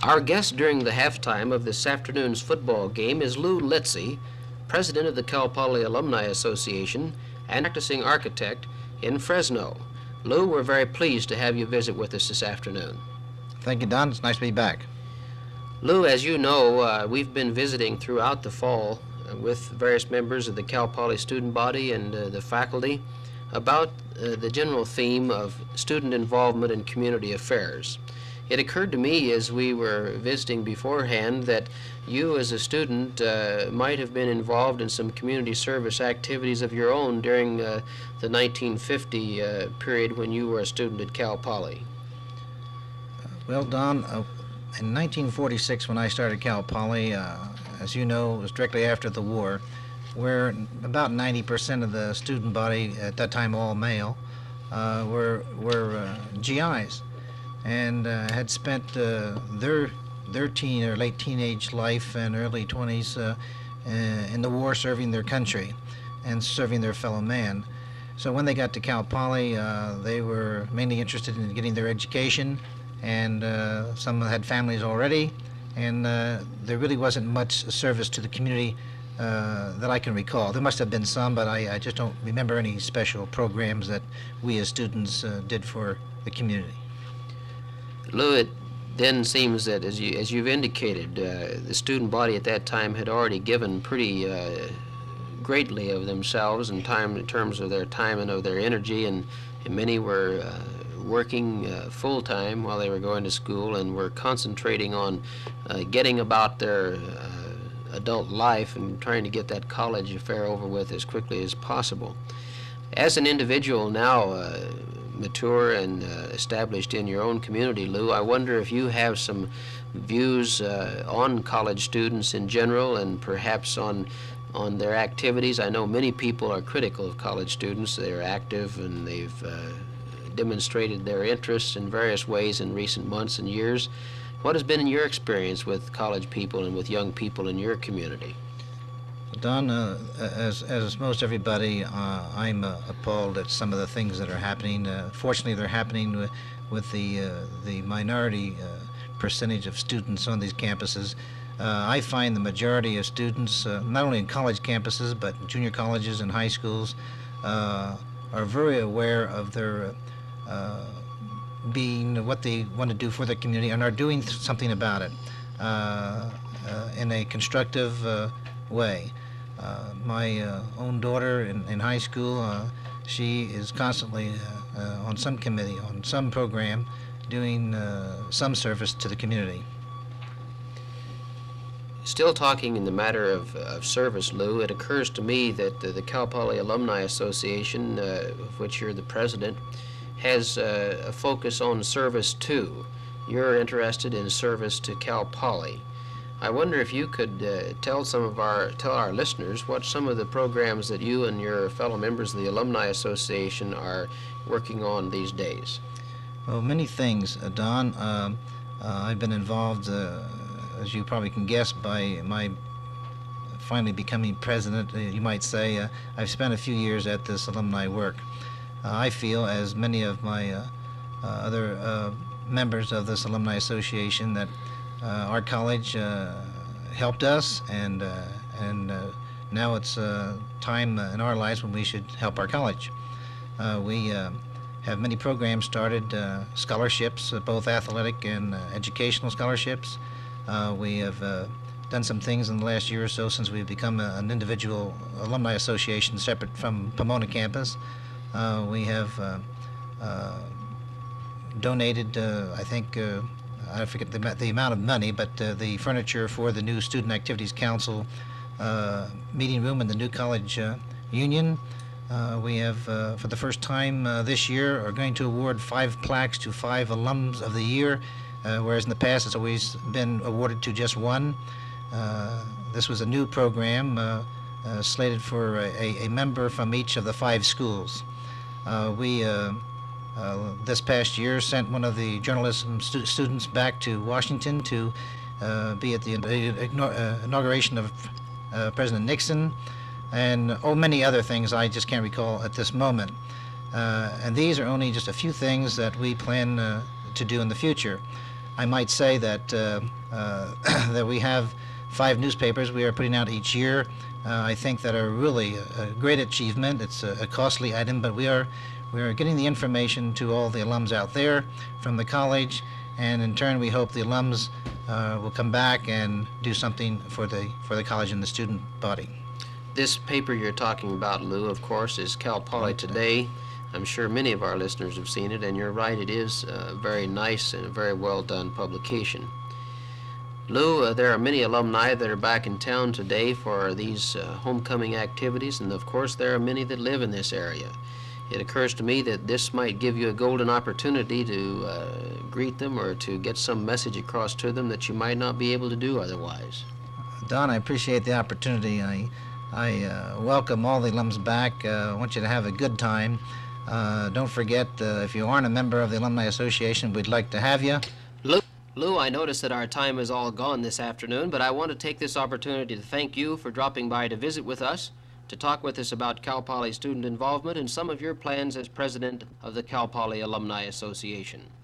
Our guest during the halftime of this afternoon's football game is Lou Litzy, president of the Cal Poly Alumni Association and practicing architect in Fresno. Lou, we're very pleased to have you visit with us this afternoon. Thank you, Don. It's nice to be back. Lou, as you know, we've been visiting throughout the fall with various members of the Cal Poly student body and the faculty about the general theme of student involvement in community affairs. It occurred to me as we were visiting beforehand that you as a student might have been involved in some community service activities of your own during the 1950 period when you were a student at Cal Poly. Well, Don, in 1946 when I started Cal Poly, as you know, it was directly after the war, where about 90% of the student body, at that time all male, were GIs. And had spent their teen or late teenage life and early 20s in the war serving their country and serving their fellow man. So when they got to Cal Poly, they were mainly interested in getting their education, and some had families already, and there really wasn't much service to the community that I can recall. There must have been some, but I just don't remember any special programs that we as students did for the community. Lou, it then seems that, as you've indicated, the student body at that time had already given pretty greatly of themselves in terms of their time and of their energy, and many were working full-time while they were going to school and were concentrating on getting about their adult life and trying to get that college affair over with as quickly as possible. As an individual now, mature and established in your own community, Lou, I wonder if you have some views on college students in general and perhaps on their activities. I know many people are critical of college students. They're active and they've demonstrated their interests in various ways in recent months and years. What has been in your experience with college people and with young people in your community? Don, as most everybody, I'm appalled at some of the things that are happening. Fortunately, they're happening with the minority percentage of students on these campuses. I find the majority of students, not only in college campuses, but junior colleges and high schools, are very aware of their being what they want to do for their community and are doing something about it in a constructive way. My own daughter in high school, she is constantly on some committee, on some program, doing some service to the community. Still talking in the matter of service, Lou, it occurs to me that the Cal Poly Alumni Association, of which you're the president, has a focus on service too. You're interested in service to Cal Poly. I wonder if you could tell our listeners what some of the programs that you and your fellow members of the Alumni Association are working on these days. Well, many things, Don. I've been involved, as you probably can guess, by my finally becoming president, you might say. I've spent a few years at this alumni work. I feel, as many of my other members of this Alumni Association, that our college helped us, and now it's time in our lives when we should help our college. We have many programs started, scholarships, both athletic and educational scholarships. We have done some things in the last year or so since we've become an individual alumni association separate from Pomona campus. We have donated, I think, I forget the amount of money, but the furniture for the new Student Activities Council meeting room in the new college union. We have, for the first time this year, are going to award 5 plaques to 5 alums of the year, whereas in the past it's always been awarded to just one. This was a new program slated for a member from each of the 5 schools. We this past year sent one of the journalism students back to Washington to be at the inauguration of President Nixon, and many other things I just can't recall at this moment. And these are only just a few things that we plan to do in the future. I might say that that we have 5 newspapers we are putting out each year. I think that are really a great achievement. It's a costly item, but we are getting the information to all the alums out there from the college, and in turn we hope the alums will come back and do something for the college and the student body. This paper you're talking about, Lou, of course, is Cal Poly Today. I'm sure many of our listeners have seen it, and you're right, it is a very nice and a very well done publication. Lou, there are many alumni that are back in town today for these homecoming activities, and of course there are many that live in this area. It occurs to me that this might give you a golden opportunity to greet them or to get some message across to them that you might not be able to do otherwise. Don, I appreciate the opportunity. I welcome all the alums back. I want you to have a good time. Don't forget, if you aren't a member of the Alumni Association, we'd like to have you. Lou, I notice that our time is all gone this afternoon, but I want to take this opportunity to thank you for dropping by to visit with us, to talk with us about Cal Poly student involvement and some of your plans as president of the Cal Poly Alumni Association.